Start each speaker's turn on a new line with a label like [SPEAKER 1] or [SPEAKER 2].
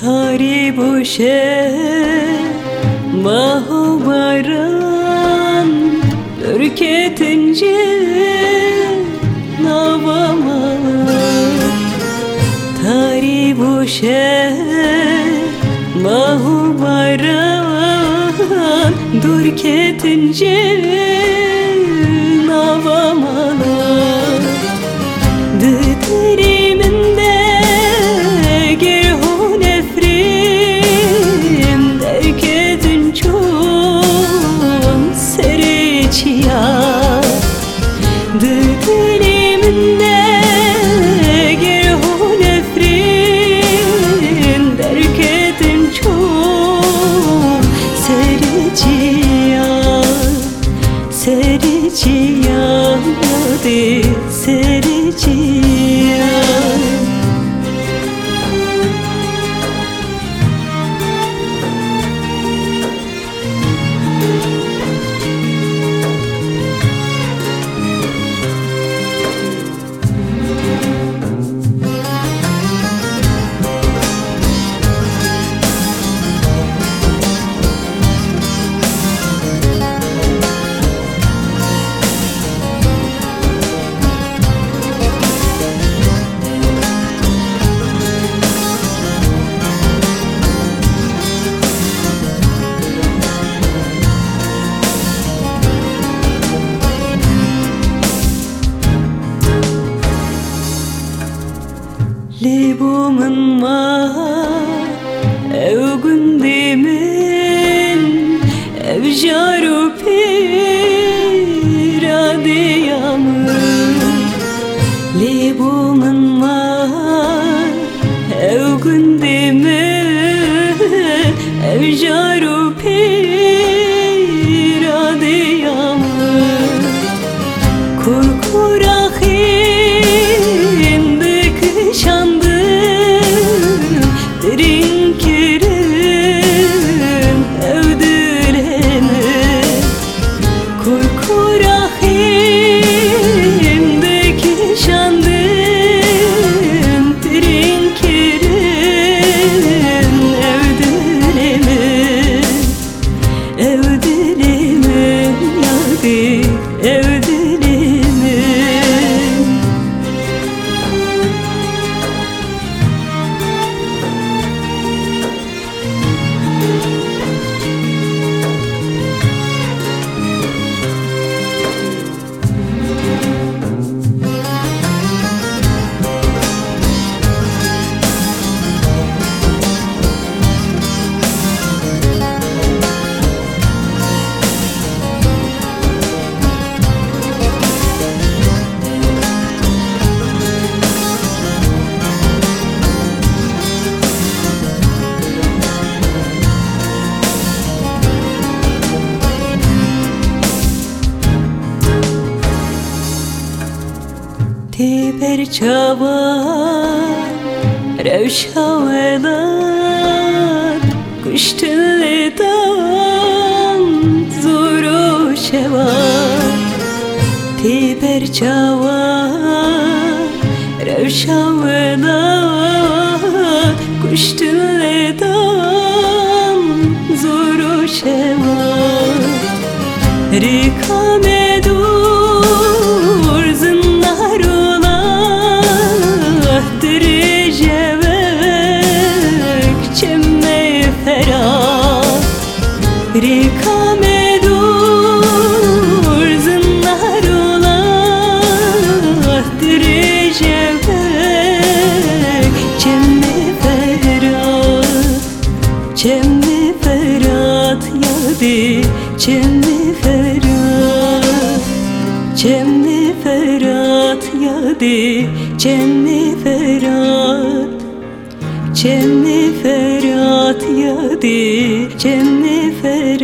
[SPEAKER 1] Tari boşe mahubaran ürketince navama. Tari boşe mahubaran ürketince navama. Dıtırımında gerhun efrim derkedin çok sereciya. Dıtırımında gerhun efrim derkedin çok sereciya. Sereciya de sereciya. Libumun ma evgundimin evjaru piradiyamı. Libumun ma evgundimin evjaru piradiyamı. Kurkurahin şandım derin kirin evdilemi. Kurkurahimdeki şandım derin kirin evdilemi. Evdilemi yadi evdilemi. Tiber çaba revşavelar kuştullidan zuru şevar. Tiber çaba revşavelar kuştullidan zuru şevar. Rikamedur zinnarulah diricevek çemme ferah. Rikamedur zinnarulah diricevek çemme ferah. Çemme ferhat yadi çemme ferhat. Çemme ferhat yadi çemme ferhat. Çemme ferhat yadi çemme ferhat.